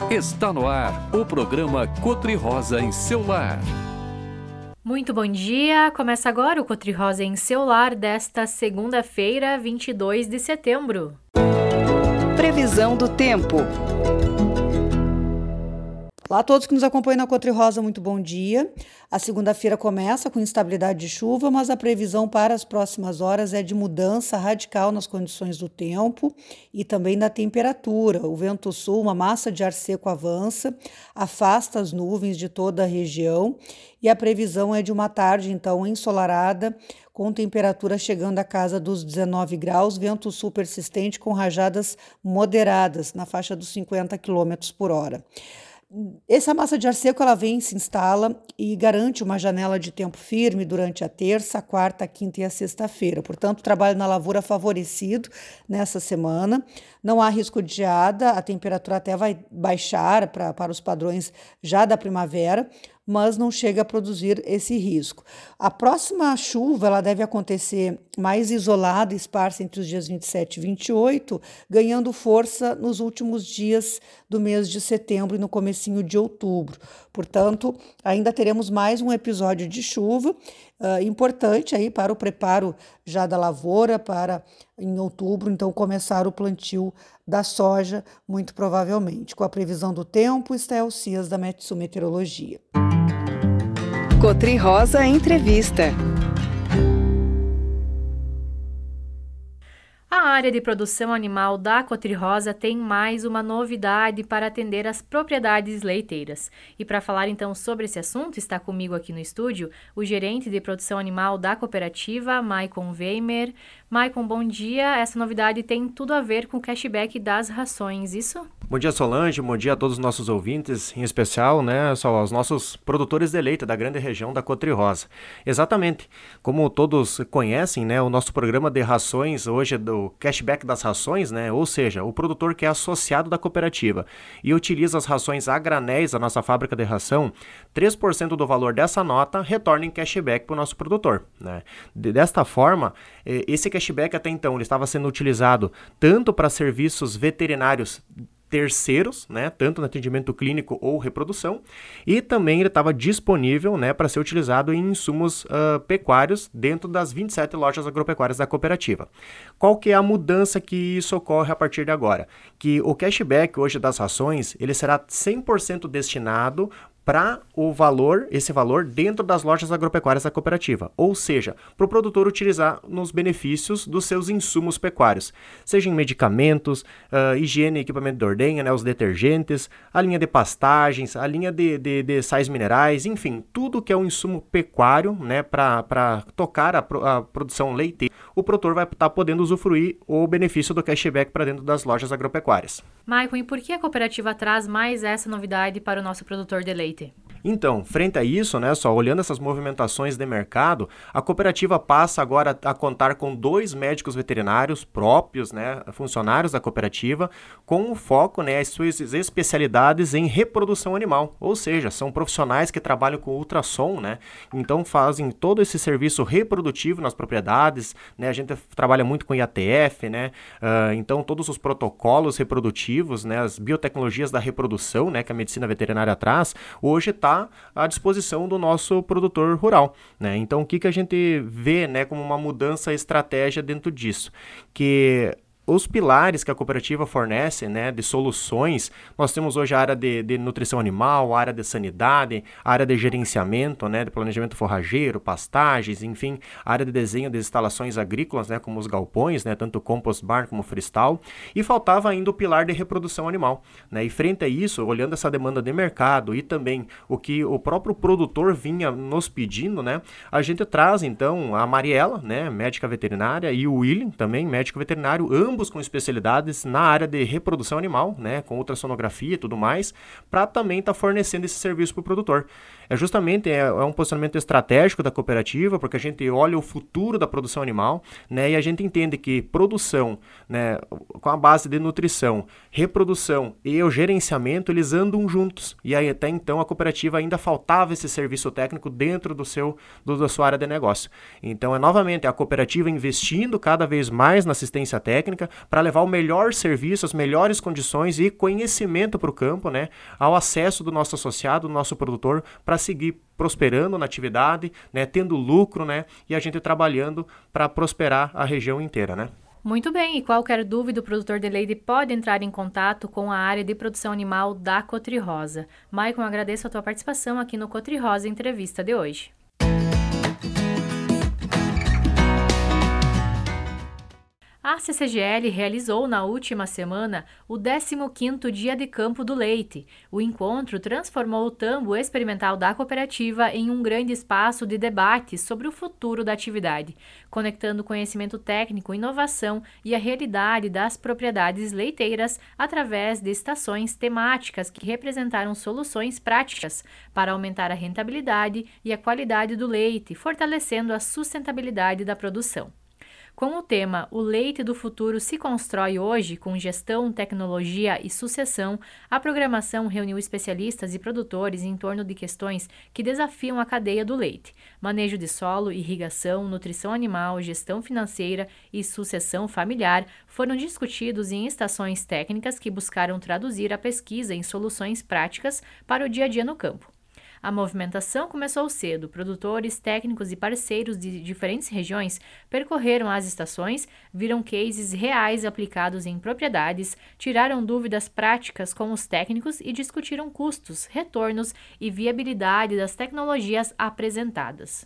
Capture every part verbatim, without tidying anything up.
Está no ar o programa Cotri-Rosa em seu lar. Muito bom dia! Começa agora o Cotri-Rosa em seu lar desta segunda-feira, vinte e dois de setembro. Previsão do tempo. Olá a todos que nos acompanham na Cotri-Rosa, muito bom dia. A segunda-feira começa com instabilidade de chuva, mas a previsão para as próximas horas é de mudança radical nas condições do tempo e também da temperatura. O vento sul, uma massa de ar seco avança, afasta as nuvens de toda a região e a previsão é de uma tarde, então, ensolarada, com temperatura chegando à casa dos dezenove graus, vento sul persistente com rajadas moderadas, na faixa dos cinquenta quilômetros por hora. Essa massa de ar seco ela vem, se instala e garante uma janela de tempo firme durante a terça, a quarta, a quinta e a sexta-feira. Portanto, o trabalho na lavoura favorecido nessa semana. Não há risco de geada, a temperatura até vai baixar pra, para os padrões já da primavera, mas não chega a produzir esse risco. A próxima chuva ela deve acontecer mais isolada e esparsa entre os dias vinte e sete e vinte e oito, ganhando força nos últimos dias do mês de setembro e no comecinho de outubro. Portanto, ainda teremos mais um episódio de chuva uh, importante aí para o preparo já da lavoura, para em outubro, então começar o plantio da soja, muito provavelmente. Com a previsão do tempo, Estel Cias da Metsu Meteorologia. Cotri-Rosa Entrevista. A área de produção animal da Cotri-Rosa tem mais uma novidade para atender as propriedades leiteiras. E para falar então sobre esse assunto, está comigo aqui no estúdio o gerente de produção animal da cooperativa, Maicon Weimer. Maicon, bom dia. Essa novidade tem tudo a ver com o cashback das rações, isso? Bom dia, Solange. Bom dia a todos os nossos ouvintes, em especial, né, só aos nossos produtores de leite da grande região da Cotri-Rosa. Exatamente. Como todos conhecem, né, o nosso programa de rações hoje é do cashback das rações, né, ou seja, o produtor que é associado da cooperativa e utiliza as rações a granéis da nossa fábrica de ração, três por cento do valor dessa nota retorna em cashback para o nosso produtor, né. Desta forma, esse cashback até então ele estava sendo utilizado tanto para serviços veterinários terceiros, né, tanto no atendimento clínico ou reprodução, e também ele estava disponível, né, para ser utilizado em insumos uh, pecuários dentro das vinte e sete lojas agropecuárias da cooperativa. Qual que é a mudança que isso ocorre a partir de agora? Que o cashback hoje das rações, ele será cem por cento destinado para o valor, esse valor dentro das lojas agropecuárias da cooperativa, ou seja, para o produtor utilizar nos benefícios dos seus insumos pecuários, seja em medicamentos, uh, higiene e equipamento de ordenha, né, os detergentes, a linha de pastagens, a linha de, de, de sais minerais, enfim, tudo que é um insumo pecuário, né, para tocar a, a produção leiteira, o produtor vai estar tá podendo usufruir o benefício do cashback para dentro das lojas agropecuárias. Maicon, e por que a cooperativa traz mais essa novidade para o nosso produtor de leite? Então, frente a isso, né, só olhando essas movimentações de mercado, a cooperativa passa agora a contar com dois médicos veterinários próprios, né, funcionários da cooperativa, com o foco, né, as suas especialidades em reprodução animal, ou seja, são profissionais que trabalham com ultrassom, né, então fazem todo esse serviço reprodutivo nas propriedades, né, a gente trabalha muito com I A T F, né, uh, então todos os protocolos reprodutivos, né, as biotecnologias da reprodução, né, que a medicina veterinária traz, hoje está à disposição do nosso produtor rural, né? Então, o que, que a gente vê, né, como uma mudança estratégia dentro disso? Que os pilares que a cooperativa fornece, né, de soluções, nós temos hoje a área de, de nutrição animal, a área de sanidade, a área de gerenciamento, né, de planejamento forrageiro, pastagens, enfim, a área de desenho de instalações agrícolas, né, como os galpões, né, tanto compost barn como freestyle, e faltava ainda o pilar de reprodução animal, né, e frente a isso, olhando essa demanda de mercado e também o que o próprio produtor vinha nos pedindo, né, a gente traz então a Mariela, né, médica veterinária, e o William também, médico veterinário, ambos ambos com especialidades na área de reprodução animal, né, com ultrassonografia e tudo mais, para também estar tá fornecendo esse serviço para o produtor. É justamente é, é um posicionamento estratégico da cooperativa, porque a gente olha o futuro da produção animal, né, e a gente entende que produção, né, com a base de nutrição, reprodução e o gerenciamento, eles andam juntos. E aí até então a cooperativa ainda faltava esse serviço técnico dentro do seu, do, da sua área de negócio. Então é novamente a cooperativa investindo cada vez mais na assistência técnica, prática para levar o melhor serviço, as melhores condições e conhecimento para o campo, né, ao acesso do nosso associado, do nosso produtor, para seguir prosperando na atividade, né, tendo lucro, né, e a gente trabalhando para prosperar a região inteira, né? Muito bem, e qualquer dúvida, o produtor de leite pode entrar em contato com a área de produção animal da Cotrirosa. Maicon, agradeço a tua participação aqui no Cotrirosa Entrevista de hoje. A C C G L realizou na última semana o décimo quinto Dia de Campo do Leite. O encontro transformou o tambo experimental da cooperativa em um grande espaço de debate sobre o futuro da atividade, conectando conhecimento técnico, inovação e a realidade das propriedades leiteiras através de estações temáticas que representaram soluções práticas para aumentar a rentabilidade e a qualidade do leite, fortalecendo a sustentabilidade da produção. Com o tema O Leite do Futuro se constrói hoje com gestão, tecnologia e sucessão, a programação reuniu especialistas e produtores em torno de questões que desafiam a cadeia do leite: manejo de solo, irrigação, nutrição animal, gestão financeira e sucessão familiar foram discutidos em estações técnicas que buscaram traduzir a pesquisa em soluções práticas para o dia a dia no campo. A movimentação começou cedo. Produtores, técnicos e parceiros de diferentes regiões percorreram as estações, viram cases reais aplicados em propriedades, tiraram dúvidas práticas com os técnicos e discutiram custos, retornos e viabilidade das tecnologias apresentadas.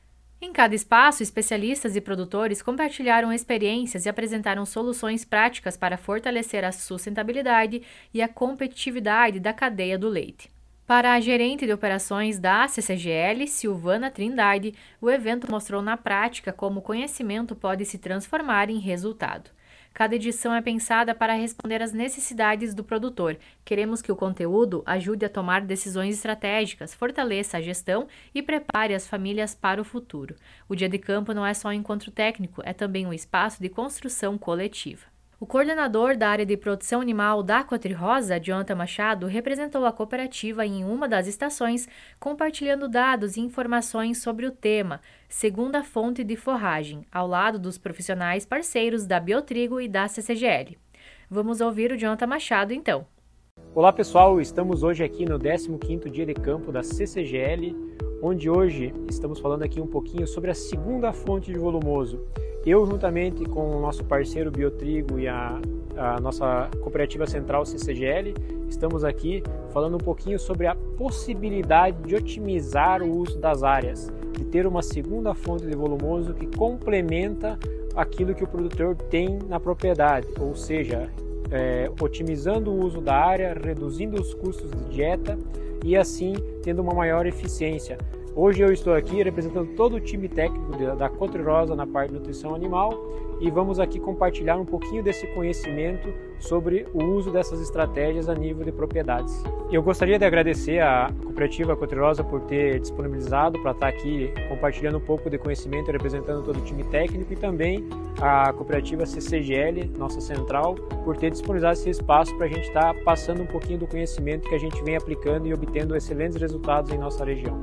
Em cada espaço, especialistas e produtores compartilharam experiências e apresentaram soluções práticas para fortalecer a sustentabilidade e a competitividade da cadeia do leite. Para a gerente de operações da C C G L, Silvana Trindade, o evento mostrou na prática como o conhecimento pode se transformar em resultado. Cada edição é pensada para responder às necessidades do produtor. Queremos que o conteúdo ajude a tomar decisões estratégicas, fortaleça a gestão e prepare as famílias para o futuro. O Dia de Campo não é só um encontro técnico, é também um espaço de construção coletiva. O coordenador da área de produção animal da Cotrirosa, Jonathan Machado, representou a cooperativa em uma das estações, compartilhando dados e informações sobre o tema, segunda fonte de forragem, ao lado dos profissionais parceiros da Biotrigo e da C C G L. Vamos ouvir o Jonathan Machado, então. Olá pessoal, estamos hoje aqui no décimo quinto Dia de Campo da C C G L, onde hoje estamos falando aqui um pouquinho sobre a segunda fonte de volumoso. Eu, juntamente com o nosso parceiro Biotrigo e a, a nossa cooperativa central C C G L, estamos aqui falando um pouquinho sobre a possibilidade de otimizar o uso das áreas, de ter uma segunda fonte de volumoso que complementa aquilo que o produtor tem na propriedade, ou seja, é, otimizando o uso da área, reduzindo os custos de dieta e assim tendo uma maior eficiência. Hoje eu estou aqui representando todo o time técnico da Cotrirosa na parte de nutrição animal e vamos aqui compartilhar um pouquinho desse conhecimento sobre o uso dessas estratégias a nível de propriedades. Eu gostaria de agradecer à cooperativa Cotrirosa por ter disponibilizado para estar aqui compartilhando um pouco de conhecimento, representando todo o time técnico, e também a cooperativa C C G L, nossa central, por ter disponibilizado esse espaço para a gente estar passando um pouquinho do conhecimento que a gente vem aplicando e obtendo excelentes resultados em nossa região.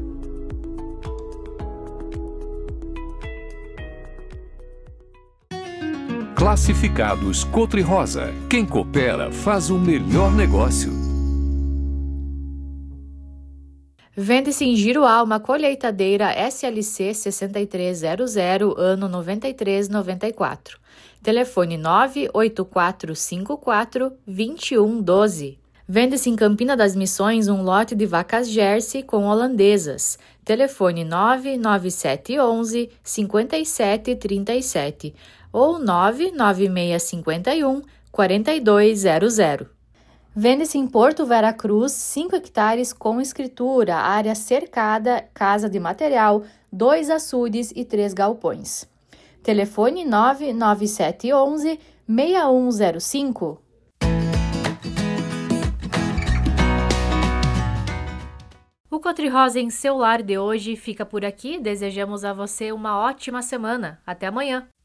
Classificados Cotrirosa. Quem coopera faz o melhor negócio. Vende-se em Giruá uma colheitadeira S L C sessenta e três zero zero, ano noventa e três noventa e quatro. Telefone nove oito quatro cinco quatro dois um um dois. Vende-se em Campina das Missões um lote de vacas Jersey com holandesas. Telefone nove nove sete um um cinco sete três sete ou nove nove seis cinco um quatro dois zero zero. Vende-se em Porto Vera Cruz cinco hectares com escritura, área cercada, casa de material, dois açudes e três galpões. Telefone nove nove sete um um seis um zero cinco. O Cotrirosa em seu lar de hoje fica por aqui. Desejamos a você uma ótima semana. Até amanhã!